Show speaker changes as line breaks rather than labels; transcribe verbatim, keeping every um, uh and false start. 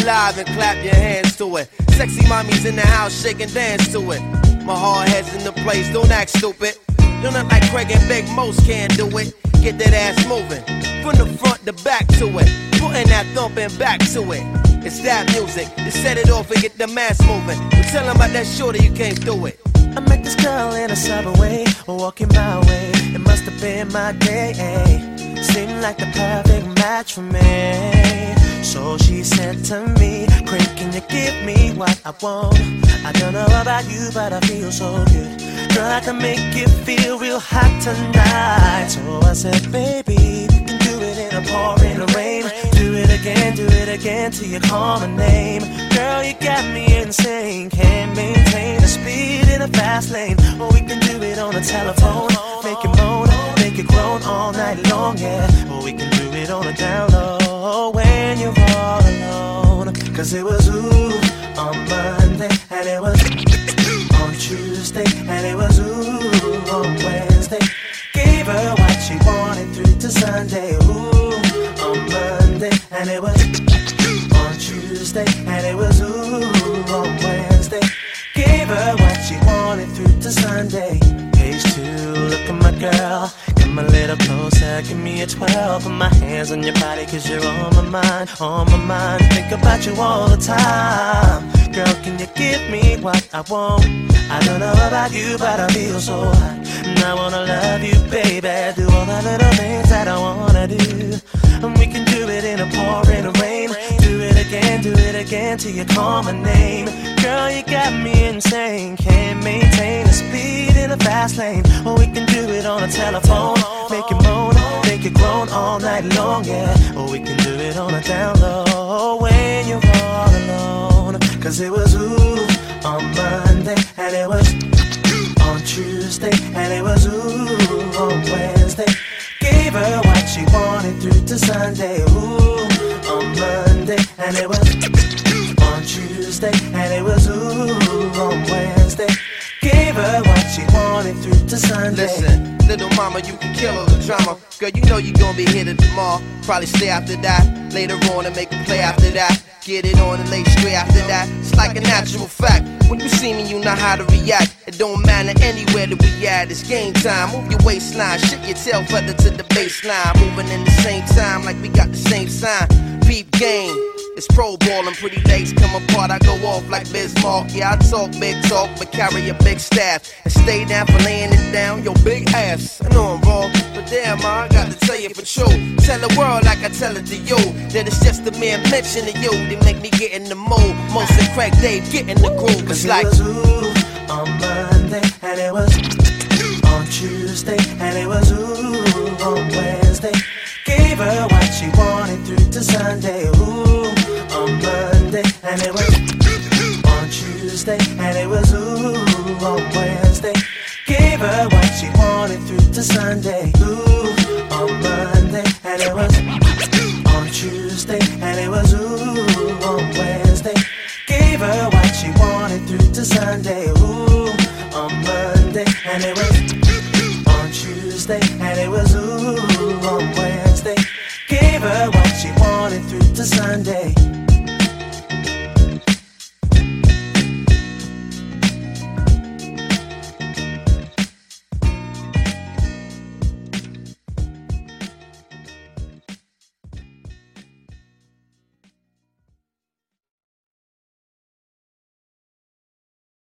live and clap your hands to it. Sexy mommies in the house, shake and dance to it. My hard head's in the place, don't act stupid. Don't act like Craig and Big Most can't do it. Get that ass moving, from the front to back to it. Putting that thumping back to it. It's that music, to set it off and get the mass moving. You tell them about that shorty, you can't do it.
I met this girl in a subway, walking my way. It must have been my day. Seemed like the perfect match for me. So she said to me, Craig, can you give me what I want? I don't know about you, but I feel so good. Girl, I can make you feel real hot tonight. So I said, baby, we can do it in a pouring rain. Do it again, do it again till you call my name. Girl, you got me insane. Can't maintain the speed in a fast lane. Or we can do it on the telephone. Make it moan, make it groan all night long, yeah. Or we can do it on a down low when you're all alone. Cause it was ooh on Monday, and it was on Tuesday, and it was ooh on Wednesday. Gave her what she wanted through to Sunday. Ooh on Monday, and it was on Tuesday, and it was ooh on Wednesday. Gave her what she wanted through to Sunday. Page two, look at my girl. Come a little closer, give me a twelve. Put my hands on your body cause you're on my mind, on my mind. Think about you all the time. Girl, can you give me what I want? I don't know about you, but I feel so hot. And I wanna love you, baby. Do all the little things that I wanna do. And we can do it in a pouring rain. Do it again, do it again till you call my name. Girl, you got me insane. Can't maintain the speed in a fast lane. Or we can do it on a telephone. Make it moan, make it groan all night long, yeah. Or we can do it on a down low when you're all alone. Cause it was ooh on Monday, and it was on Tuesday, and it was ooh on Wednesday. Gave her what she wanted through to Sunday. Ooh on Monday, and it was on Tuesday, and it was ooh on Wednesday. Gave her what she wanted through to Sunday.
Listen, little mama, you can kill all the drama. Girl, you know you gon' be here tomorrow. Probably stay after that. Later on and make a play after that. Get it on and lay straight after that. It's like a natural fact. When you see me, you know how to react. It don't matter anywhere that we at. It's game time. Move your waistline, shake your tail feather to the baseline. Moving in the same time like we got the same sign. Peep game. It's pro ballin', pretty legs come apart, I go off like Bismarck. Yeah, I talk big talk, but carry a big staff. And stay down for laying it down, yo, big ass. I know I'm wrong, but damn, I got to tell you for true. Tell the world like I tell it to you, that it's just a mere mention of you. They make me get in the mood, most of Craig Dave get in the groove. It's like,
it was ooh on Monday, and it was on Tuesday, and it was ooh on Wednesday. Gave her what she wanted through to Sunday. Ooh on Monday, and it was on Tuesday, and it was ooh on Wednesday. Gave her what she wanted through to Sunday. Ooh on Monday, and it was on Tuesday, and it was ooh on Wednesday. Gave her what she wanted through to Sunday. Ooh on Monday, and it was on Tuesday, and it was ooh on Wednesday. Gave her what she wanted through to Sunday.